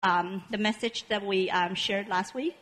the message that we shared last week?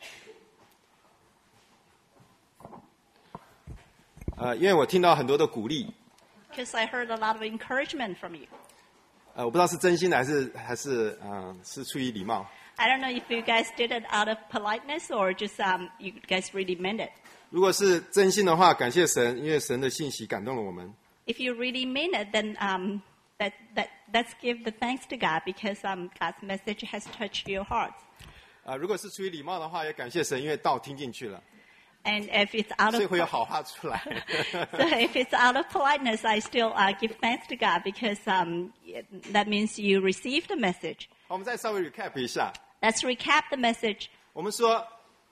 因为我听到很多的鼓励， Because I heard a lot of encouragement from you. 我不知道是真心的还是出于礼貌。 I don't know if you guys did it out of politeness or just you guys really meant it. 如果是真心的话，感谢神，因为神的信息感动了我们。 If you really mean it, then let's give the thanks to God because God's message has touched your hearts. 如果是出于礼貌的话，也感谢神，因为道听进去了， And if it's out 所以 of 会有好话出来。 so if it's out of politeness, I still give thanks to God because that means you received the message. 我们再稍微 recap 一下。 Let's recap the message. 我们说，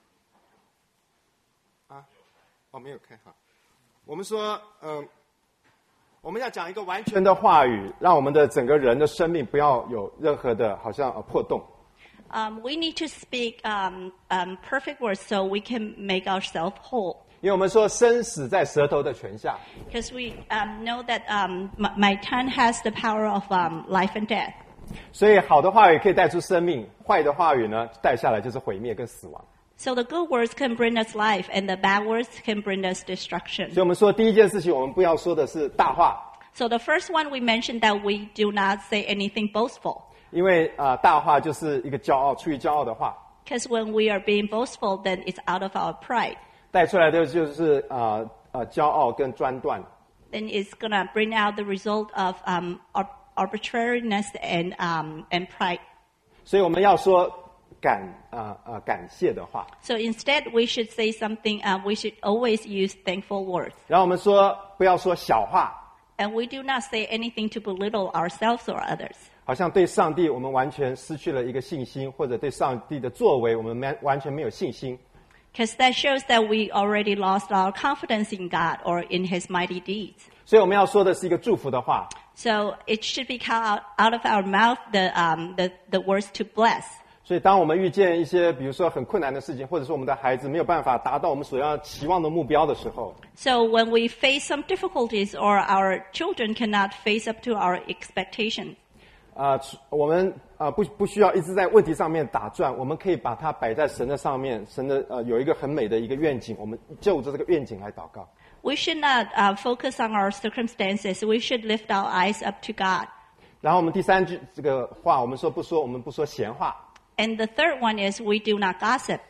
没有看好。我们说，我们要讲一个完全的话语，让我们的整个人的生命不要有任何的好像破洞。 We need to speak perfect words so we can make ourselves whole. 因为我们说生死在舌头的权下， Because we know that my tongue has the power of life and death. 所以好的话语可以带出生命，坏的话语呢带下来就是毁灭跟死亡。 So the good words can bring us life, and the bad words can bring us destruction. 所以我们说第一件事情，我们不要说的是大话， So the first one we mentioned that we do not say anything boastful. 因为大话就是一个骄傲，出于骄傲的话 Because when we are being boastful, then it's out of our pride. 带出来的就是骄傲跟专断。 Then it's going to bring out the result of arbitrariness and pride. 所以我们要说感谢的话， So instead, we should say something, we should always use thankful words. 然后我们说不要说小话， And we do not say anything to belittle ourselves or others. 好像对上帝我们完全失去了一个信心，或者对上帝的作为我们完全没有信心。 Because that shows that we already lost our confidence in God or in His mighty deeds. 所以我们要说的是一个祝福的话。 So it should be come out of our mouth the words to bless. 所以当我们遇见一些比如说很困难的事情，或者说我们的孩子没有办法达到我们所要期望的目标的时候， So when we face some difficulties or our children cannot face up to our expectations, 我们不需要一直在问题上面打转，我们可以把它摆在神的上面，神的有一个很美的一个愿景，我们就着这个愿景来祷告。 we should not focus on our circumstances. We should lift our eyes up to God. 然后我们第三句这个话，我们不说闲话。 And the third one is we do not gossip.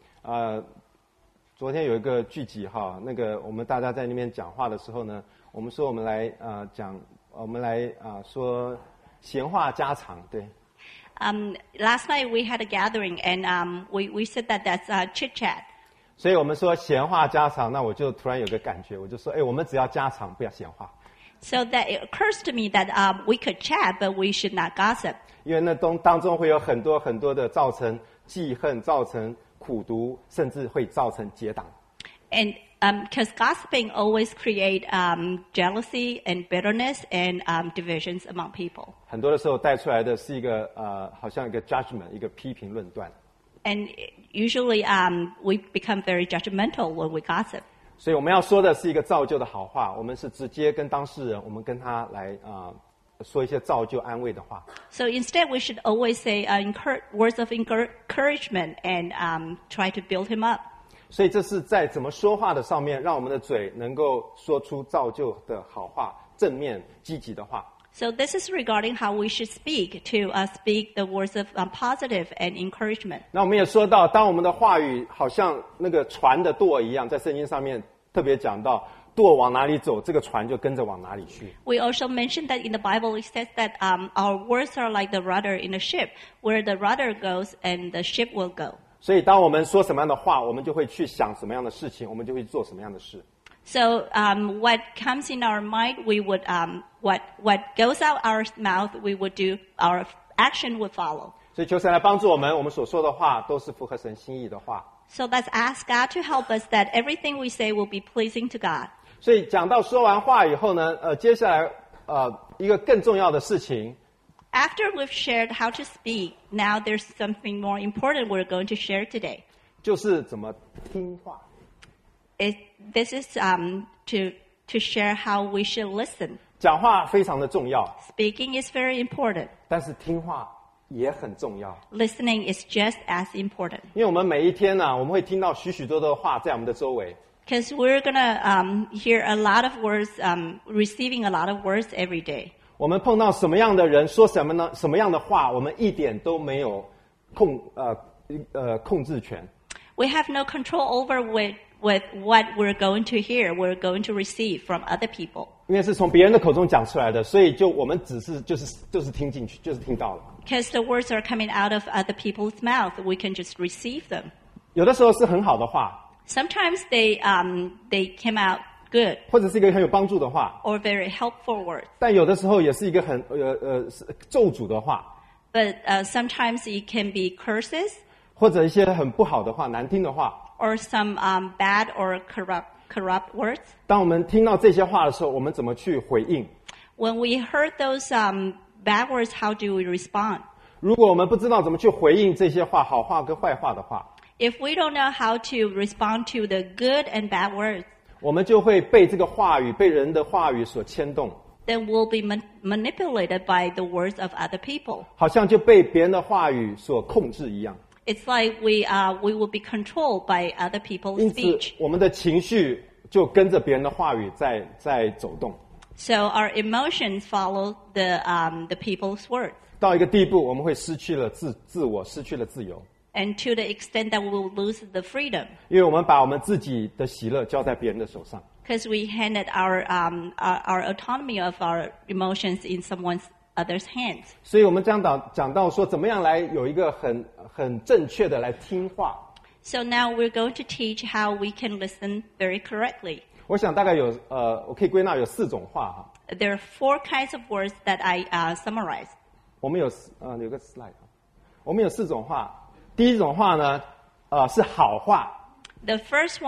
昨天有一个聚集哈，那个我们大家在那边讲话的时候呢，我们说我们来说闲话家常，对。 Last night we had a gathering and we said that that's chit chat. 所以我们说闲话家常，那我就突然有个感觉，我就说，我们只要家常，不要闲话。 So that it occurs to me that we could chat, but we should not gossip. 因为那当中会有很多很多的造成记恨，造成苦毒，甚至会造成结党。 And because gossiping always create jealousy and bitterness and divisions among people. 很多的时候带出来的是一个好像一个 judgment， 一个批评论断。 And usually we become very judgmental when we gossip. 所以我们要说的是一个造就的好话，我们是直接跟当事人，我们跟他来说一些造就安慰的话。 So instead, we should always say words of encouragement and try to build him up. 所以这是在怎么说话的上面，让我们的嘴能够说出造就的好话，正面积极的话。 So this is regarding how we should speak to speak the words of positive and encouragement. 那我们也说到，当我们的话语好像那个船的舵一样，在圣经上面特别讲到，舵往哪里走，这个船就跟着往哪里去。 We also mentioned that in the Bible it says that our words are like the rudder in a ship. Where the rudder goes and the ship will go. 所以当我们说什么样的话，我们就会去想什么样的事情，我们就会做什么样的事。 So what comes in our mind, we would what goes out our mouth, we would do. Our action would follow. 所以求神来帮助我们，我们所说的话都是符合神心意的话。 So let's ask God to help us that everything we say will be pleasing to God. 所以讲到说完话以后呢，接下来一个更重要的事情， After we've shared how to speak, now there's something more important we're going to share today. 就是怎么听话。 This is to share how we should listen. 讲话非常的重要， Speaking is very important, 但是听话也很重要。 Listening is just as important. 因为我们每一天呢，我们会听到许许多多的话在我们的周围。 Because we're gonna hear a lot of words, receiving a lot of words every day. 我们碰到什么样的人说什么呢？什么样的话，我们一点都没有控制权。 We have no control over with what we're going to hear, we're going to receive from other people. 因为是从别人的口中讲出来的，所以我们只是就是听进去，就是听到了。 Because the words are coming out of other people's mouth, we can just receive them. 有的时候是很好的话， Sometimes they came out good 或者是一个很有帮助的话， or very helpful words. 但有的时候也是一个很咒诅的话， But sometimes it can be curses 或者一些很不好的话、难听的话。 or some bad or corrupt words. 当我们听到这些话的时候，我们怎么去回应？ When we heard those bad words, how do we respond? 如果我们不知道怎么去回应这些话，好话跟坏话的话， If we don't know how to respond to the good and bad words, 我们就会被这个话语、被人的话语所牵动， then we'll be manipulated by the words of other people. 好像就被别人的话语所控制一样。 It's like we will be controlled by other people's 因此 speech. 我们的情绪就跟着别人的话语在走动， So our emotions follow the people's words. 到一个地步，我们会失去了自我，失去了自由， And to the extent that we will lose the freedom. 因为我们把我们自己的喜乐交在别人的手上。 Because we handed our autonomy of our emotions in someone other's hands. 所以我们讲到说，怎么样来有一个很正确的来听话。 So now we're going to teach how we can listen very correctly. 我想大概我可以归纳有4种话哈。 There are 4 kinds of words that I summarize. 我们有个 slide， 我们有4种话。第一种话呢，是好话。 The first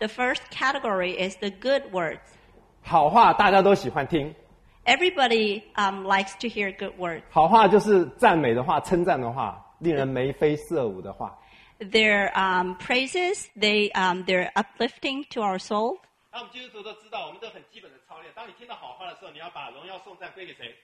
category is the good words. 好话大家都喜欢听， Everybody likes to hear good words. 好话就是赞美的话、称赞的话，令人眉飞色舞的话。 Their praises, they're uplifting to our soul. 那我们基督徒都知道，我们都很基本的操练。当你听到好话的时候，你要把荣耀颂赞归给谁？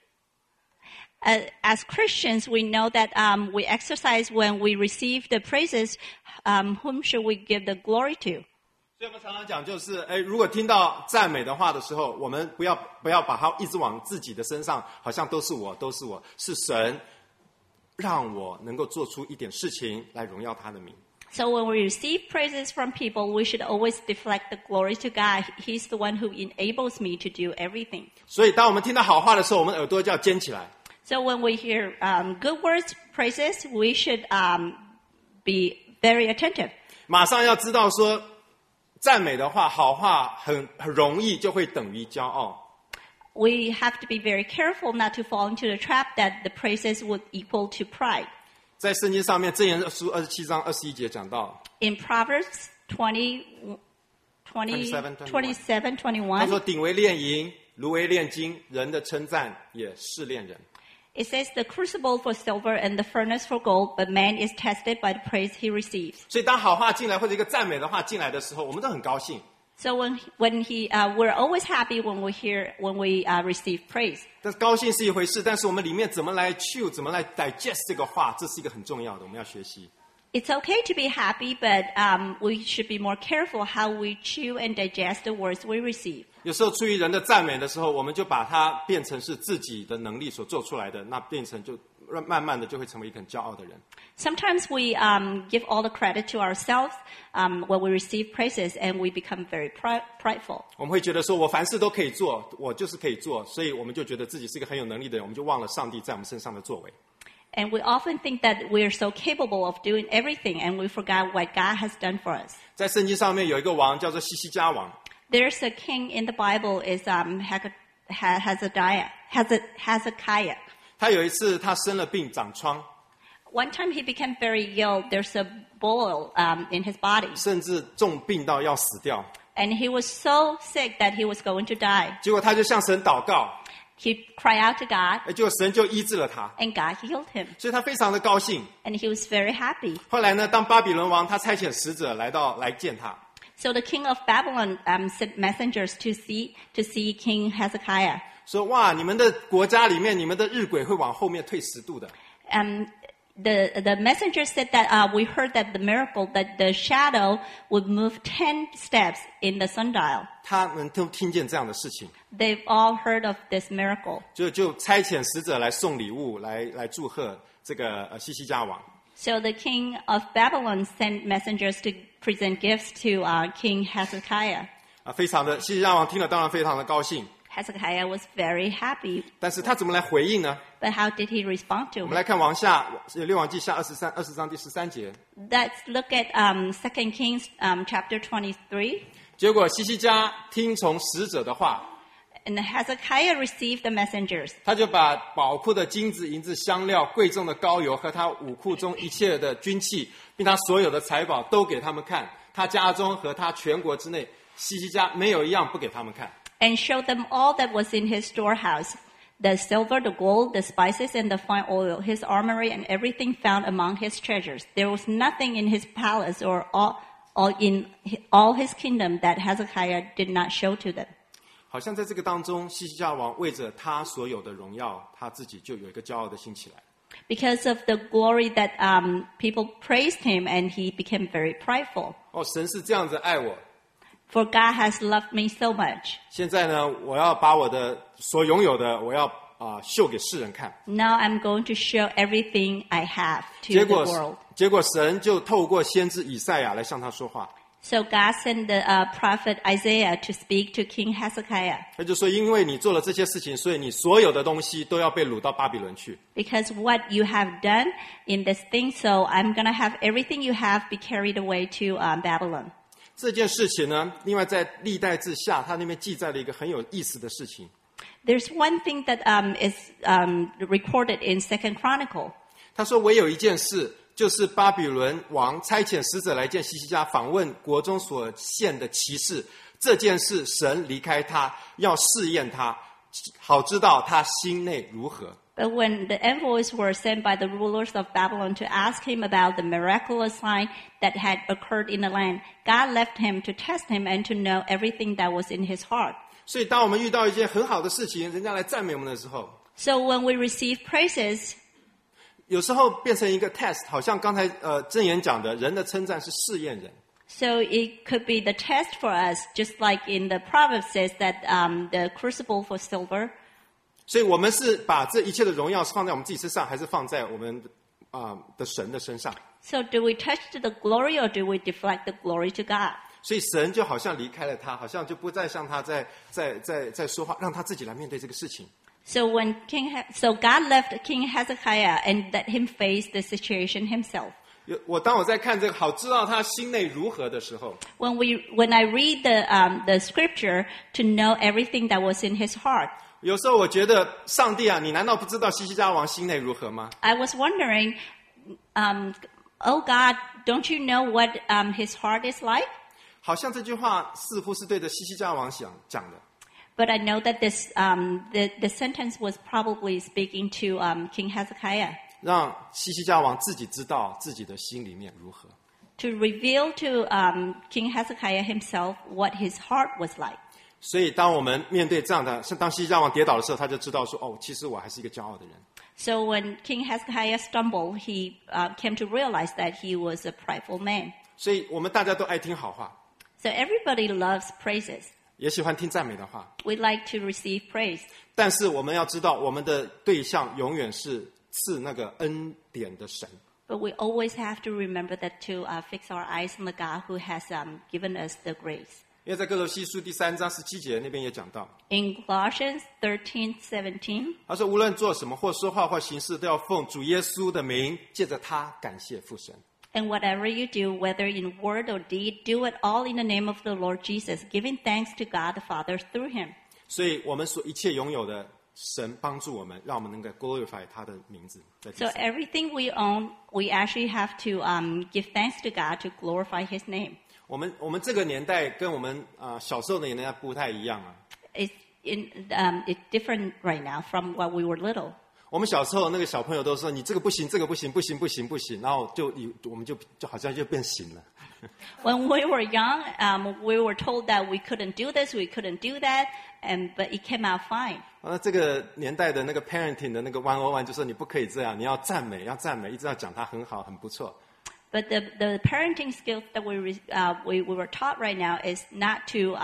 As Christians, we know that we exercise when we receive the praises. Whom should we give the glory to? 所以我们常常讲，就是如果听到赞美的话的时候，我们不要把它一直往自己的身上，好像都是我，是神让我能够做出一点事情来荣耀他的名。 So when we receive praises from people, we should always deflect the glory to God. He's the one who enables me to do everything. 所以当我们听到好话的时候，我们耳朵就要尖起来。 So when we hear good words, praises, we should be very attentive. 马上要知道说，赞美的话、好话很容易就会等于骄傲。 We have to be very careful not to fall into the trap that the praises would equal to pride. 在圣经上面，箴言书27章21节讲到， In Proverbs 27, 他 21, 说：“鼎为炼银，炉为炼金，人的称赞也试炼人。” it says, the crucible for silver and the furnace for gold, but man is tested by the praise he receives. 所以当好话进来或者一个赞美的话进来的时候，我们都很高兴。 So we're always happy when we receive praise. 但是高兴是一回事，但是我们里面怎么来 chew， 怎么来 digest 这个话，这是一个很重要的，我们要学习。 It's okay to be happy, but we should be more careful how we chew and digest the words we receive. 有时候出于人的赞美的时候，我们就把它变成是自己的能力所做出来的，那变成就慢慢的就会成为一个很骄傲的人。 Sometimes we give all the credit to ourselves when we receive praises, and we become very prideful. 我们会觉得说，我凡事都可以做，我就是可以做，所以我们就觉得自己是一个很有能力的人，我们就忘了上帝在我们身上的作为。 And we often think that we are so capable of doing everything, and we forgot what God has done for us. 在圣经上面有一个王叫做西西家王， There's a king in the Bible is Hezekiah. 他有一次他生了病，长疮， One time he became very ill. There's a boil in his body. 甚至重病到要死掉。 And he was so sick that he was going to die. 结果他就向神祷告， He cried out to God, 结果神就医治了他， and God healed him. 所以他非常的高兴。 And he was very happy. 后来呢，当巴比伦王他差遣使者来见他， So the king of Babylon sent messengers to see King Hezekiah. 说：“哇，你们的国家里面，你们的日晷会往后面退10度的。” The messenger said that we heard that the miracle that the shadow would move 10 steps in the sundial. 他们都听见这样的事情， They've all heard of this miracle. 就差遣使者来送礼物，来祝贺这个西西家王。 So the king of Babylon sent messengers to present gifts to King Hezekiah. 非常的西西家王听了当然非常的高兴， Hezekiah was very happy, 但是他怎么来回应呢？ but how did he respond to 我们 it? 来看王下列王记下20章第13节。 Let's look at 2 Kings chapter 23. 结果西西家听从使者的话， And Hezekiah received the messengers. 他就把宝库的金子、银子、香料、贵重的膏油和他武库中一切的军器，并他所有的财宝都给他们看。他家中和他全国之内，西西家没有一样不给他们看。 And showed them all that was in his storehouse, the silver, the gold, the spices, and the fine oil, his armory, and everything found among his treasures. There was nothing in his palace or in all his kingdom that Hezekiah did not show to them. 好像在这个当中，西西家王为着他所有的荣耀，他自己就有一个骄傲的心起来。 Because of the glory that people praised him, and he became very prideful. 神是这样子爱我， For God has loved me so much. 现在呢，我要把我的所拥有的，我要秀给世人看。 Now I'm going to show everything I have to 结 the 果 world. 结果神就透过先知以赛亚来向他说话。 So God sent the prophet Isaiah to speak to King Hezekiah. 他就说：“因为你做了这些事情，所以你所有的东西都要被掳到巴比伦去。 Because what you have done in this thing, so I'm going to have everything you have be carried away to Babylon. ” 这件事情呢，另外在历代志下，他那边记载了一个很有意思的事情。 There's one thing that is recorded in 2 Chronicle. 他说：“唯有一件事，就是巴比伦王差遣使者来见西西家，访问国中所献的骑士。这件事，神离开他，要试验他，好知道他心内如何。” But when the envoys were sent by the rulers of Babylon to ask him about the miraculous sign that had occurred in the land, God left him to test him and to know everything that was in his heart. 所以，当我们遇到一件很好的事情，人家来赞美我们的时候， So when we receive praises, 有时候变成一个 test， 好像刚才箴言讲的，人的称赞是试验人。 so it could be the test for us, just like in the Proverbs says that the crucible for silver. 所以我们是把这一切的荣耀是放在我们自己身上，还是放在我们的神的身上？ So do we touch the glory or do we deflect the glory to God? 所以神就好像离开了他，好像就不再向他在说话，让他自己来面对这个事情。 So so God left King Hezekiah and let him face the situation himself. 当我在看这个好知道他心内如何的时候， When I read the scripture to know everything that was in his heart, 有时候我觉得上帝啊，你难道不知道西西家王心内如何吗？ I was wondering, oh God, don't you know what his heart is like? 好像这句话似乎是对着西西家王讲的。 But I know that this the sentence was probably speaking to King Hezekiah 让西西家王自己知道自己的心里面如何。 to reveal to King Hezekiah himself what his heart was like. 所以当我们面对这样的，当西西家王跌倒的时候，他就知道说：“哦，其实我还是一个骄傲的人。” So when King Hezekiah stumbled, he came to realize that he was a prideful man. 所以我们大家都爱听好话， So everybody loves praises. 也喜欢听赞美的话， We like to receive praise. 但是我们要知道，我们的对象永远是赐那个恩典的神。 But we always have to remember that to fix our eyes on the God who has given us the grace. 因为在哥罗西书第3章17节那边也讲到， In Colossians 13:17, 他说：“无论做什么，或说话，或行事，都要奉主耶稣的名，借着他感谢父神。” and whatever you do, whether in word or deed, do it all in the name of the Lord Jesus, giving thanks to God the Father through him. 所以我们所一切拥有的，神帮助我们，让我们能够 glorify 他的名字。在地 So 上 everything we own, we actually have to give thanks to God to glorify his name. 我们这个年代跟我们小时候的年代不太一样啊。 It's different right now from what we were little. 我们小时候那个小朋友都说你这个不行，这个不行，不行，不行，不行，然后我们就好像就变形了。 When we were young, we were told that we couldn't do this, we couldn't do that, but it came out fine. 那这个年代的那个 parenting 的那个101就说你不可以这样，你要赞美，一直要讲他很好，很不错。 But the parenting skills that we were taught right now is not to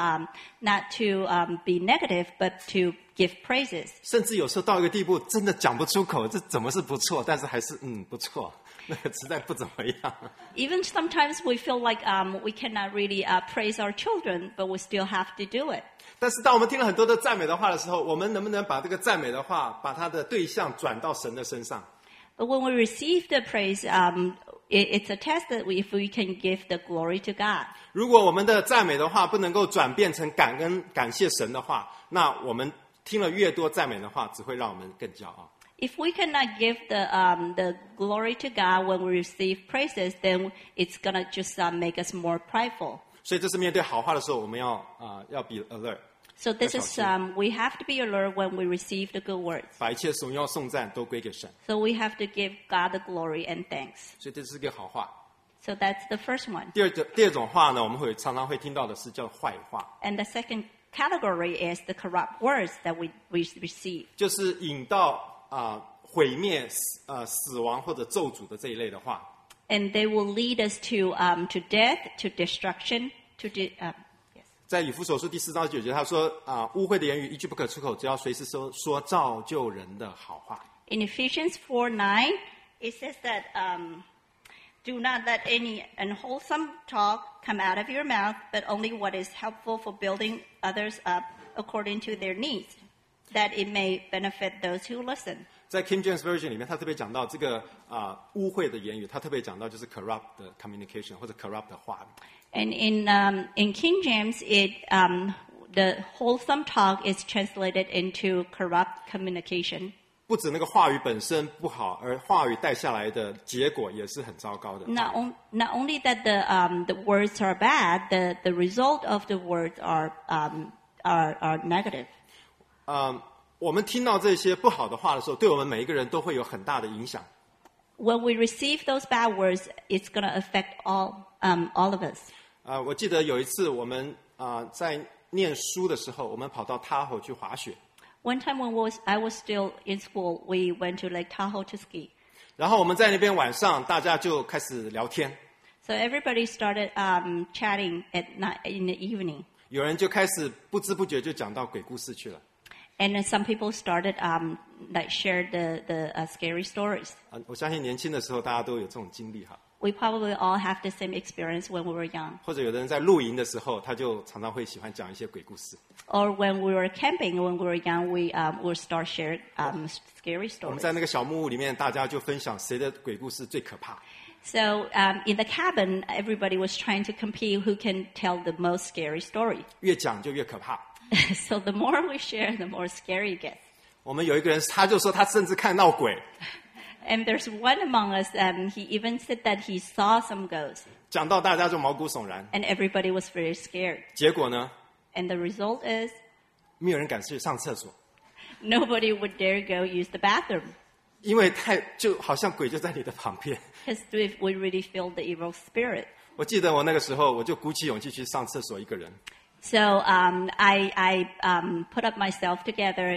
be negative, but to give praises. 甚至有时候到一个地步，真的讲不出口，这怎么是不错？但是还是不错，那个实在不怎么样。 Even sometimes we feel like we cannot really praise our children, but we still have to do it. 但是当我们听了很多的赞美的话的时候，我们能不能把这个赞美的话，把它的对象转到神的身上？ But when we receive the praise, it's a test that if we can give the glory to God. 如果我们的赞美的话不能够转变成感恩、感谢神的话，那我们听了越多赞美的话，只会让我们更骄傲。 If we cannot give the glory to God when we receive praises, then it's gonna just make us more prideful. 所以这是面对好话的时候，我们要be alert。 So this is we have to be alert when we receive the good words. 把一切荣耀颂赞都归给神。 So we have to give God the glory and thanks. 所以这是个好话。 So that's the first one. 第二种话呢，我们常常会听到的是叫坏话， And the second category is the corrupt words that we receive. 就是引到毁灭、死亡或者咒诅的这一类的话。 And they will lead us to death, to destruction, yes. 在以弗所书第4章9节，他说污秽的言语一句不可出口，只要随时说造就人的好话。 In Ephesians 4:9, it says that do not let any unwholesome talk come out of your mouth, but only what is helpful for building others up according to their needs, that it may benefit those who listen. 在 King James Version 里面，他特别讲到这个污秽的言语，他特别讲到就是 corrupt 的 communication 或者 corrupt 的话。 And in King James, the wholesome talk is translated into corrupt communication. 不止那个话语本身不好，而话语带下来的结果也是很糟糕的。 Not only that the words are bad, the result of the words are negative. 我们听到这些不好的话的时候，对我们每一个人都会有很大的影响。 When we receive those bad words, it's going to affect all of us. 我记得有一次我们在念书的时候，我们跑到 Tahoe 去滑雪。 One time when I was still in school, we went to Lake Tahoe to ski. 然后我们在那边晚上，大家就开始聊天。 So everybody started chatting at night in the evening. 有人就开始不知不觉就讲到鬼故事去了。 And then some people started share the scary stories. 我相信年轻的时候大家都有这种经历哈。 We probably all have the same experience when we were young. 或者有的人在露营的时候，他就常常会喜欢讲一些鬼故事。 Or when we were camping, when we were young, we would start share scary 我们 stories. 在那个小木屋里面，大家就分享谁的鬼故事最可怕。 So in the cabin, everybody was trying to compete who can tell the most scary story. 越讲就越可怕。 So the more we share, the more scary it gets. 我们有一个人，他就说他甚至看到鬼。 And there's one among us, he even said that he saw some ghosts. 讲到大家就毛骨悚然。 And everybody was very scared. 结果呢， And the result is 没有人敢去上厕所， nobody would dare go use the bathroom. 因为就好像鬼就在你的旁边。 Because we really feel the evil spirit. 我记得我那个时候，我就鼓起勇气去上厕所一个人。 So I put up myself together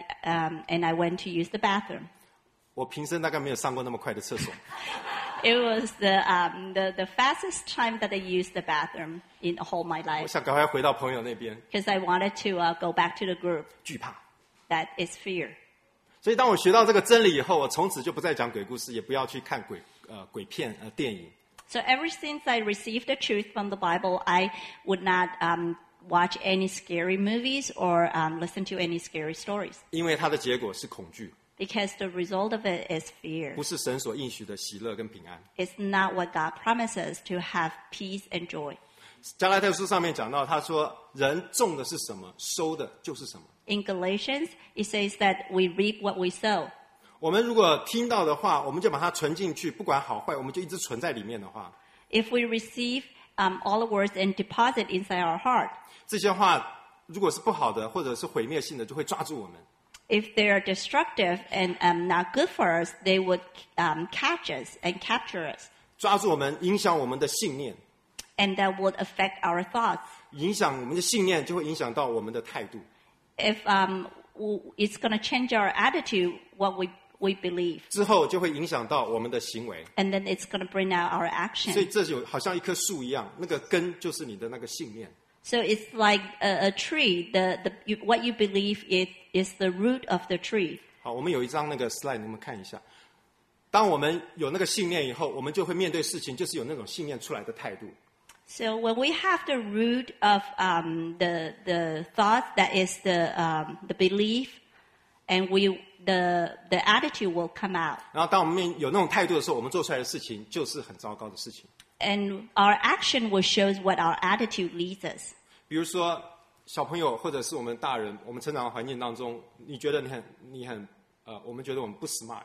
and I went to use the bathroom. 我平生大概没有上过那么快的厕所。 It was the fastest time that I used the bathroom in all my 我 life 想赶快回到朋友那边， because I wanted to go back to the group. 惧怕。 That is fear. 所以当我学到这个真理以后，我从此就不再讲鬼故事，也不要去看鬼片电影。 So ever since I received the truth from the Bible, I would not watch any scary movies or listen to any scary stories 因为它的结果是恐惧， because the result of it is fear. 不是神所应许的喜乐跟平安。 It's not what God promises to have peace and joy. 加拉太书上面讲到，他说人种的是什么，收的就是什么。 In Galatians, it says that we reap what we sow. 我们如果听到的话，我们就把它存进去，不管好坏，我们就一直存在里面的话， If we receive all the words and deposit inside our heart, 这些话如果是不好的，或者是毁灭性的，就会抓住我们。 if they are destructive and not good for us, they would catch us and capture us. 抓住我们，影响我们的信念。 and that would affect our thoughts. 影响我们的信念，就会影响到我们的态度。 If it's going to change our attitude, what we believe, 之后就会影响到我们的行为。 and then it's going to bring out our 所以 action. 这就好像一棵树一样，那个根就是你的那个信念。 So it's like a tree. What you believe is the root of the tree. 好，我们有一张那个 slide， 你们看一下。当我们有那个信念以后，我们就会面对事情，就是有那种信念出来的态度。 So when we have the root of the thought, that is the belief, and the attitude will come out. 然后当我们有那种态度的时候，我们做出来的事情就是很糟糕的事情。 And our action will show what our attitude leads us. 比如说小朋友或者是我们大人，我们成长的环境当中，你觉得你很我们觉得我们不 smart。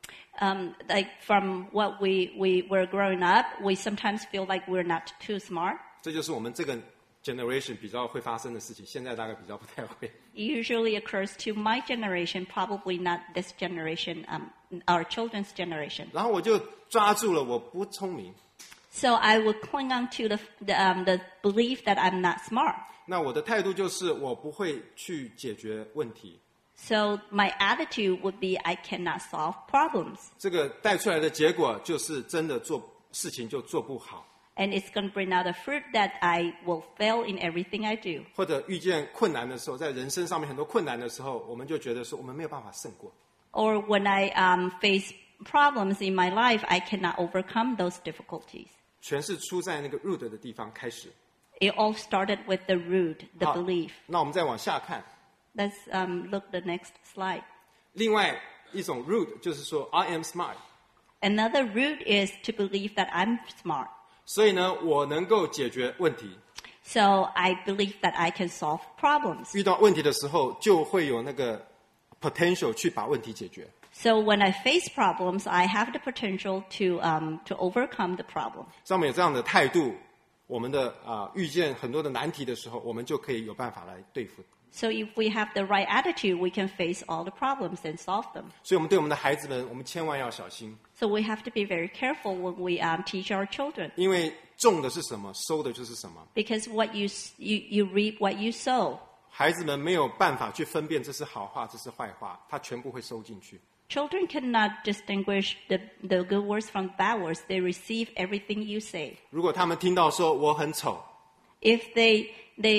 Like from what we were growing up, we sometimes feel like we're not too smart. 这就是我们这个 generation 比较会发生的事情，现在大概比较不太会。 It usually occurs to my generation, probably not this generation, our children's generation. 然后我就抓住了我不聪明， So I would cling on to the belief that I'm not smart. 那我的态度就是我不会去解决问题。 So my attitude would be I cannot solve problems. 这个带出来的结果就是真的做事情就做不好， And it's going to bring out a fruit that I will fail in everything I do. 或者遇见困难的时候，在人生上面很多困难的时候，我们就觉得说我们没有办法胜过。 Or when I face problems in my life, I cannot overcome those difficulties. 全是出在那个 root 的地方开始。 It all started with the root, the 好 belief. 那我们再往下看， Let's look the next slide. 另外一种 root 就是说 I am smart， Another root is to believe that I'm smart. 所以呢，我能够解决问题。 So I believe that I can solve problems. 遇到问题的时候，就会有那个 potential 去把问题解决。 So when I face problems, I have the potential to overcome the problem. 上面有这样的态度，我们的遇见很多的难题的时候，我们就可以有办法来对付。 So if we have the right attitude, we can face all the problems and solve them. 所以我们对我们的孩子们，我们千万要小心， So we have to be very careful when we teach our children, 因为种的是什么，收的就是什么。 because what you reap what you sow. 孩子们没有办法去分辨这是好话，这是坏话，他全部会收进去。 Children cannot distinguish the good words from bad words. They receive everything you say. 如果他们听到说我很丑， If they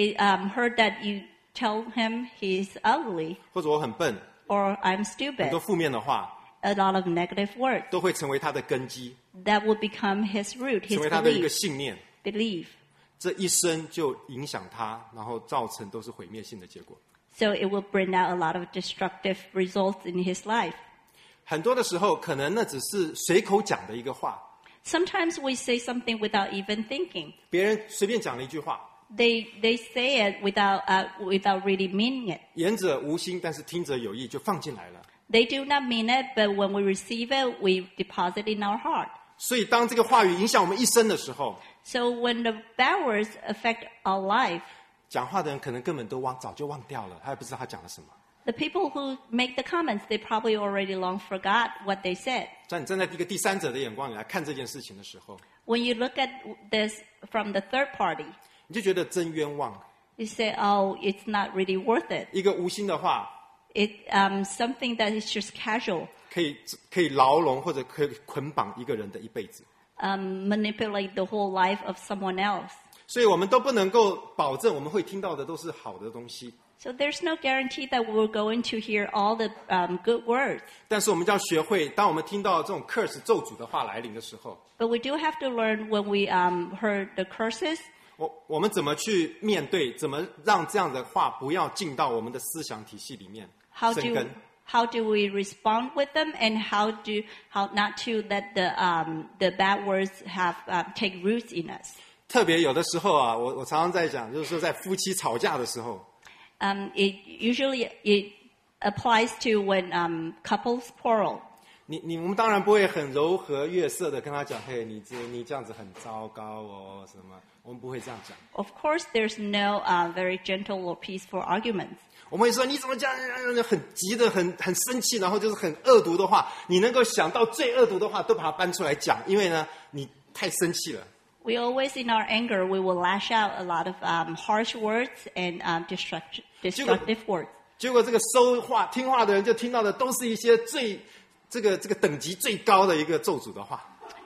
heard that you tell him he's ugly 或者我很笨， or I'm 很 stupid, 多负面的话， a lot of negative words, 都会成为他的根基， that will become his root, 成 his 为他的一个 belief. 信念。 belief. 这一生就影响他，然后造成都是毁灭性的结果。 So it will bring out a lot of destructive results in his life. 很多的时候，可能那只是随口讲的一个话， Sometimes we say something without even thinking. 别人随便讲了一句话， They say it without really meaning it. 言者无心，但是听者有意，就放进来了。 They do not mean it, but when we receive it, we deposit in our heart. 所以，当这个话语影响我们一生的时候， So when the bad words affect our life, 讲话的人可能根本都早就忘掉了，他也不知道他讲了什么。 the people who make the comments, they probably already long forgot what they said. 在你站在一个第三者的眼光里来看这件事情的时候， When you look at this from the third party, 你就觉得真冤枉。 you say, oh, it's not really worth it. 一个无心的话， It something that is just casual, 可以牢笼或者可以捆绑一个人的一辈子。 manipulate the whole life of someone else. 所以我们都不能够保证我们会听到的都是好的东西， So there's no guarantee that we're going to hear all the good words. 但是我们就要学会，当我们听到这种 curse 咒诅的话来临的时候， But we do have to learn when we heard the curses, 我们怎么去面对，怎么让这样的话不要进到我们的思想体系里面 how 生根。 do we respond with them, and how not to let the bad words take roots in us. 特别有的时候啊，我常常在讲，就是说在夫妻吵架的时候， It usually applies to when couples quarrel. 我们当然不会很柔和悦色的跟他讲，嘿，你这样子很糟糕哦，什么？我们不会这样讲。 Of course, there's no very gentle or peaceful arguments. 我们会说你怎么这样，很急的，很生气，然后就是很恶毒的话，你能够想到最恶毒的话都把它搬出来讲，因为呢，你太生气了。 We always, in our anger, we will lash out a lot of harsh words and destructive words. 结果这个听话的人就听到的都是一些这个等级最高的一个咒诅的话。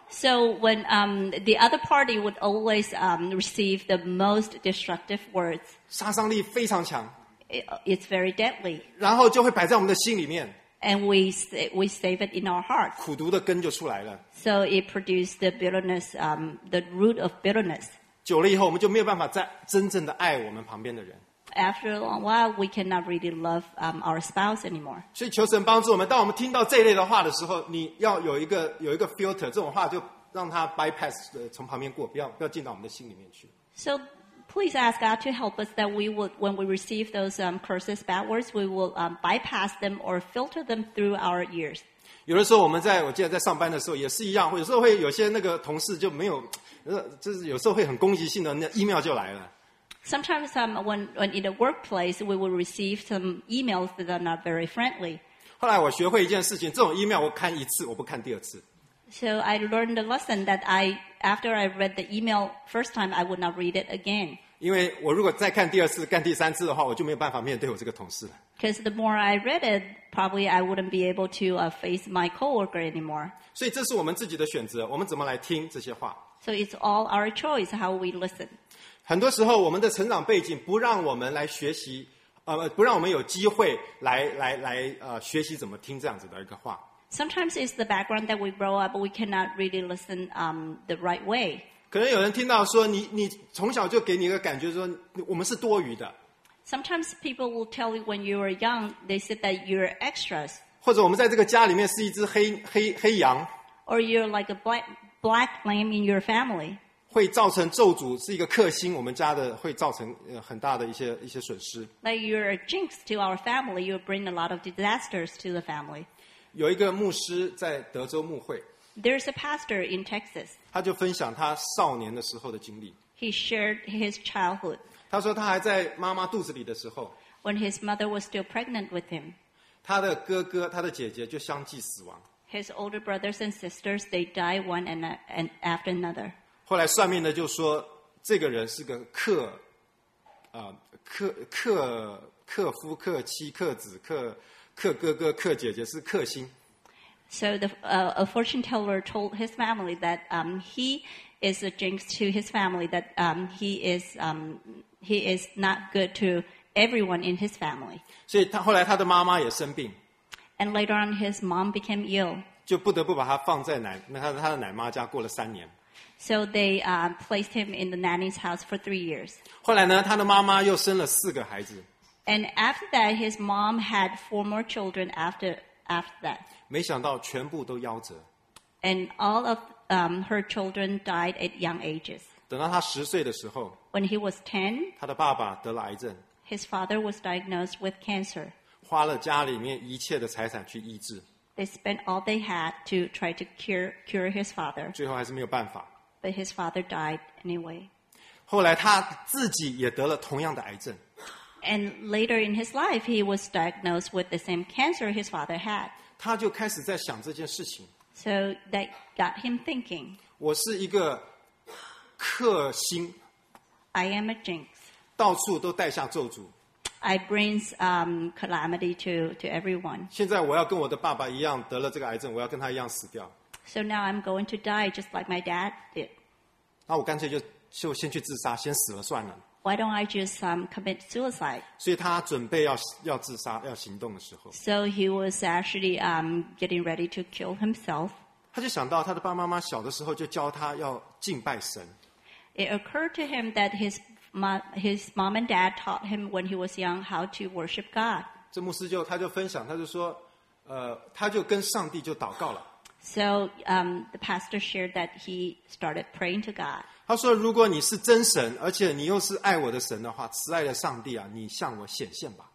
So when the other party would always receive the most destructive words, 杀伤力非常强， it's very deadly. 然后就会摆在我们的心里面， And we save it in our hearts. 苦毒的根就出来了。 So it produced the bitterness, the root of bitterness. 久了以后，我们就没有办法再真正的爱我们旁边的人。 After a long while, we cannot really love our spouse anymore. 所以求神帮助我们，当我们听到这一类的话的时候，你要有一个filter， 这种话就让它 bypass 从旁边过，不要进到我们的心里面去。 So please ask God to help us that we would, when we receive those curses, bad words, we will bypass them or filter them through our ears. 有的时候我记得在上班的时候也是一样，有时候会有些那个同事就没有，就是有时候会很攻击性的，那 email 就来了。 Sometimes when in the workplace, we will receive some emails that are not very friendly. 后来我学会一件事情，这种 email 我看一次，我不看第二次。 So I learned the lesson that after I read the email first time, I would not read it again. 因为我如果再看第二次、看第三次的话，我就没有办法面对我这个同事了。 Because the more I read it, probably I wouldn't be able to face my coworker anymore. 所以这是我们自己的选择，我们怎么来听这些话。 So it's all our choice how we listen. 很多时候，我们的成长背景不让我们来学习，不让我们有机会来学习怎么听这样子的一个话。 Sometimes it's the background that we grow up, but we cannot really listen the right way. 可能有人听到说你从小就给你一个感觉说我们是多余的， Sometimes people will tell you when you were young, they said that you're extras, 或者我们在这个家里面是一只黑羊， or you're like a black lamb in your family. 会造成咒诅，是一个克星，我们家的会造成很大的一些损失。 Like you're a jinx to our family, you bring a lot of disasters to the family. 有一个牧师在德州牧会， There's a pastor in Texas. 他就分享他少年的时候的经历。 He shared his childhood. 他说他还在妈妈肚子里的时候， When his mother was still pregnant with him, 他的哥哥、他的姐姐就相继死亡。 his older brothers and sisters, they die one and after another. 后来算命的就说，这个人是个克夫、克妻、克子、克哥哥、克姐姐，是克星。 So a fortune teller told his family that he is a jinx to his family, that he is not good to everyone in his family. 所以后来他的妈妈也生病， And later on, his mom became ill. 就不得不把他放在他的奶妈家过了3年。 So they placed him in the nanny's house for 3 years. 后来呢，他的妈妈又生了4个孩子， And after that, his mom had 4 more children after that. 没想到全部都夭折。 And all of her children died at young ages. 等到他10岁的时候， When he was 10, 他的爸爸得了癌症， his father was diagnosed with cancer. 花了家里面一切的财产去医治， They spent all they had to try to cure his father, 最后还是没有办法。 but his father died anyway. 后来他自己也得了同样的癌症， And later in his life, he was diagnosed with the same cancer his father had. 他就开始在想这件事情。 So that got him thinking, 我是一个克星， I am a jinx. 到处都带下咒诅。 I brings calamity to everyone. 现在我要跟我的爸爸一样得了这个癌症，我要跟他一样死掉。 So now I'm going to die just like my dad did. 那我干脆就先去自杀，先死了算了。 Why don't I just commit suicide? 所以他准备要自杀、要行动的时候， So he was actually getting ready to kill himself. 他就想到他的爸爸妈妈小的时候就教他要敬拜神， It occurred to him that his mom and dad taught him when he was young how to worship God. 这牧师他就分享，他就说，他就跟上帝就祷告了。 So the pastor shared that he started praying to God. 他说：“如果你是真神，而且你又是爱我的神的话，慈爱的上帝啊，你向我显现吧。”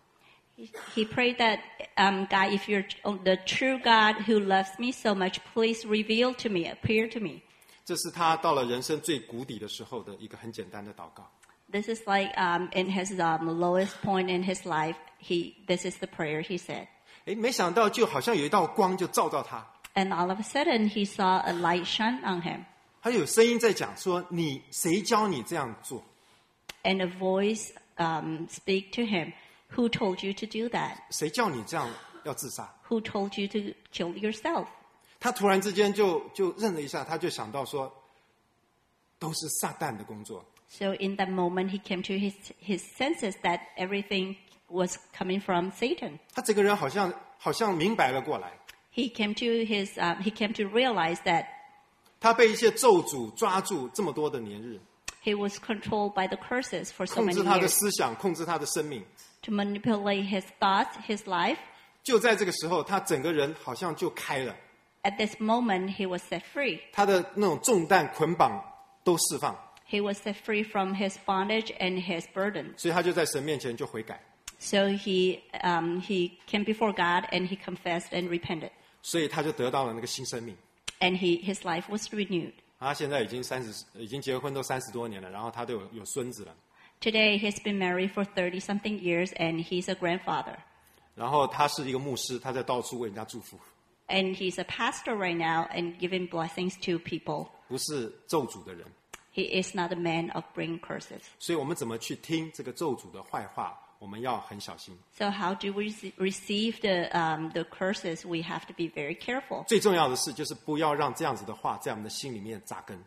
He prayed that, God, if you're the true God who loves me so much, please reveal to me, appear to me. 这是他到了人生最谷底的时候的一个很简单的祷告。 This is like in his lowest point in his life. This is the prayer he said. 没想到就好像有一道光就照到他， And all of a sudden, he saw a light shine on him. 还有声音在讲说：“你谁教你这样做？” And a voice speak to him, "Who told you to do that? 谁叫你这样要自杀？ Who told you to kill yourself?" 他突然之间就愣了一下，他就想到说，都是撒旦的工作。 So in that moment, he came to his senses that everything was coming from Satan. 他整个人好像明白了过来， He came to realize that 他被一些咒诅抓住这么多的年日， he was controlled by the curses for so 控 many 制他的 years 思想，控制他的生命。 to manipulate his thoughts, his life. 就在这个时候，他整个人好像就开了， At this moment, he was set free. 他的那种重担捆绑都释放， He was set free from his bondage and his burden. 所以他就在神面前就悔改， So he came before God and he confessed and repented. 所以他就得到了那个新生命。 And his life was renewed. 他现在已经结婚都30多年了，然后他都有孙子了。 Today, he's been married for 30-something years and he's a grandfather. 然后他是一个牧师，他在到处为人家祝福， And he's a pastor right now and giving blessings to people. 不是咒诅的人。 He is not a man of bringing curses. 所以我们怎么去听这个咒诅的坏话，我们要很小心。 So how do we receive the curses? We have to be very careful. 最重要的是，就是不要让这样子的话在我们的心里面扎根。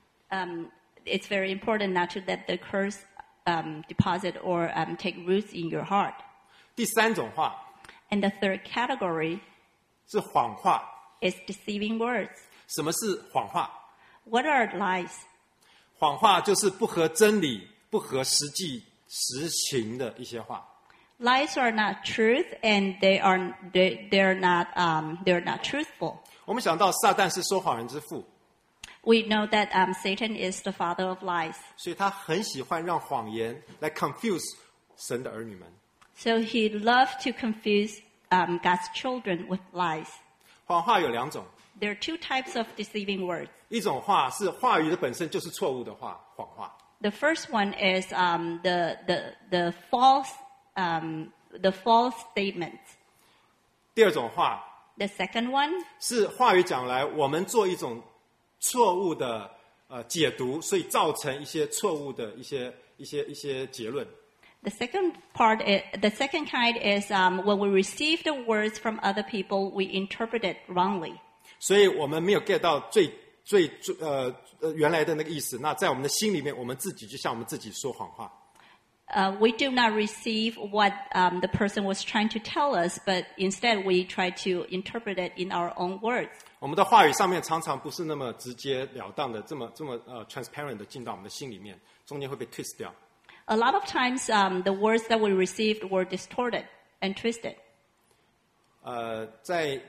It's very important not to let the curse deposit or take roots in your heart. 第三种话 And the third category 是谎话。 is deceiving words. 什么是谎话？ What are lies? 谎话就是不合真理、不合实际实情的一些话。 Lies are not truth, and they're not truthful. 我们想到撒旦是说谎人之父， We know that Satan is the father of lies. 所以他很喜欢让谎言来 confuse 神的儿女们。 So he loved to confuse God's children with lies. 谎话有两种， There are two types of deceiving words. 一种话是话语的本身就是错误的话，谎话； The first one is the false statements. 第二种话 The second one 是话语讲来，我们做一种错误的解读，所以造成一些错误的一些结论。 The second kind is when we receive the words from other people, we interpret it wrongly. 所以我们没有 get 到最原来的那个意思。那在我们的心里面，我们自己就向我们自己说谎话。 We do not receive what the person was trying to tell us, but instead we try to interpret it in our own words. 我们的话语上面常常不是那么直截了当的，这么transparent 的进到我们的心里面，中间会被 twist 掉。 A lot of times, the words that we received were distorted and twisted. 在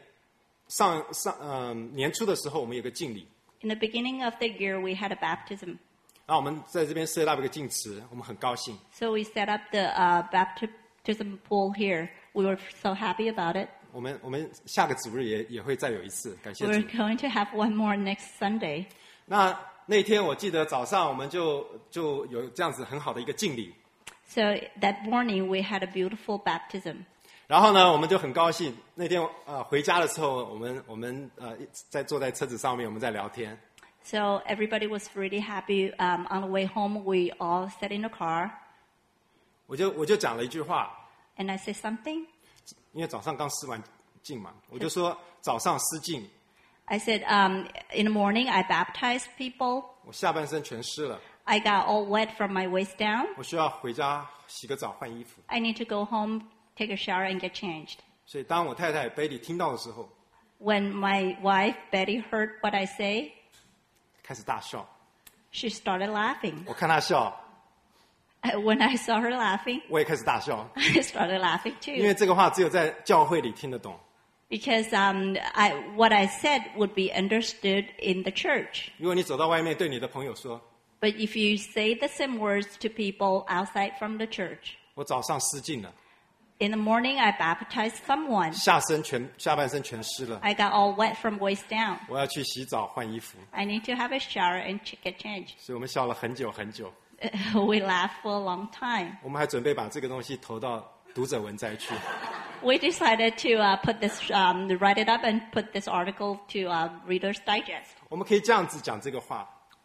年初的时候，我们有个敬礼， In the beginning of the year, we had a baptism. 然后我们在这边设立一个敬池，我们很高兴。 So we set up the baptism pool here. We were so happy about it. 我们下个主日也会再有一次，感谢 We're 主。 going to have one more next Sunday. 那天我记得早上我们就有这样子很好的一个敬礼， So that morning, we had a beautiful baptism. 然后呢，我们就很高兴。那天回家的时候，我们坐在车子上面，我们在聊天。 So everybody was really happy. On the way home, we all sat in the car, 我就讲了一句话， and I said something. 因为早上刚施完敬嘛，我就说早上施敬， I said, in the morning, I baptized people. 我下半身全湿了， I got all wet from my waist down. 我需要回家洗个澡换衣服。 I need to go home, take a shower, and get changed. 所以当我太太 Betty 听到的时候， When my wife, Betty, heard what I say, 开始大笑。 she started laughing. 我看她笑， When I saw her laughing, 我也开始大笑， I started laughing 因为 too. 这个话只有在教会里听得懂。 Because what I said would be understood in the church. 如果你走到外面对你的朋友说， But if you say the same words to people outside from the church, 我早上失禁了， in the morning I baptized someone. 下半身全湿了， I got all wet from waist down. 我要去洗澡换衣服。 I need to have a shower and get changed. 所以我们笑了很久很久。 We laughed for a long time. 我们还准备把这个东西投到读者文摘去。 We decided to put this, write it up and put this article to Reader's Digest. 我们可以这样子讲这个话，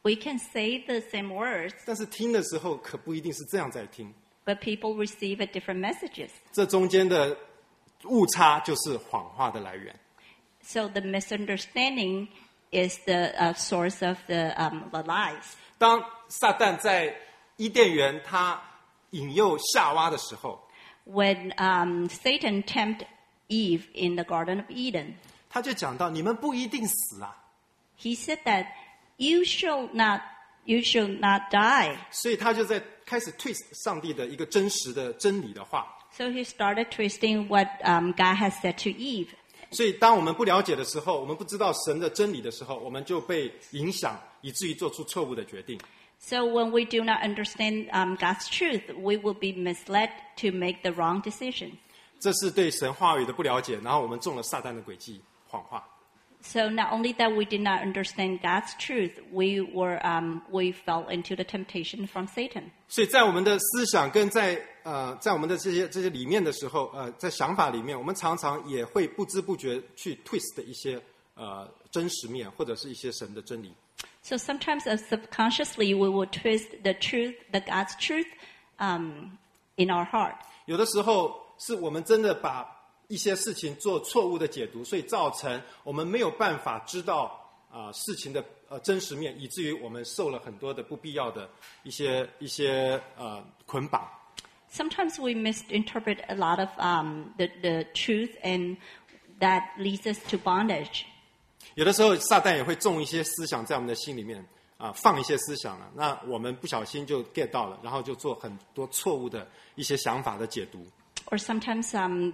We can say the same words, 但是听的时候可不一定是这样在听。 but people receive it different messages. 这中间的误差就是谎话的来源。 So the misunderstanding is the source of the lies. 当撒旦在伊甸园他引诱夏娃的时候， When Satan tempted Eve in the Garden of Eden, 他就讲到你们不一定死啊， he said that you shall not die. 所以他就在开始 twist 上帝的一个真实的真理的话。 So he started twisting what God has said to Eve. 所以当我们不了解的时候，我们不知道神的真理的时候，我们就被影响，以至于做出错误的决定。 So when we do not understand God's truth, we will be misled to make the wrong decision. 这是对神话语的不了解，然后我们中了撒旦的诡计，谎话。 So not only that we did not understand God's truth, we fell into the temptation from Satan. 所以在我们的思想跟在我们的这些里面的时候，在想法里面，我们常常也会不知不觉去 twist 一些真实面，或者是一些神的真理。 So sometimes subconsciously we will twist the God's truth, in our heart. 有的时候是我们真的把一些事情做错误的解读，所以造成我们没有办法知道事情的真实面，以至于我们受了很多的不必要的一些捆绑。 Sometimes we misinterpret a lot of the truth, and that leads us to bondage. 有的时候撒旦也会种一些思想在我们的心里面放一些思想了，那我们不小心就 get 到了，然后就做很多错误的一些想法的解读。 Or sometimes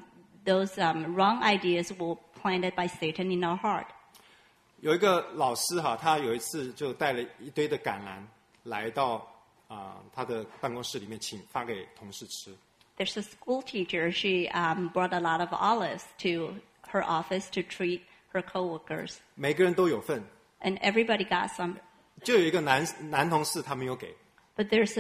those wrong ideas were planted by Satan in our heart. 有一个老师他有一次就带了一堆的橄榄来到他的办公室里面，发给同事吃。 There's a school teacher. She brought a lot of olives to her office to treat her coworkers, 每个人都有份， and everybody got some. 就有一个男同事他没有给， But there's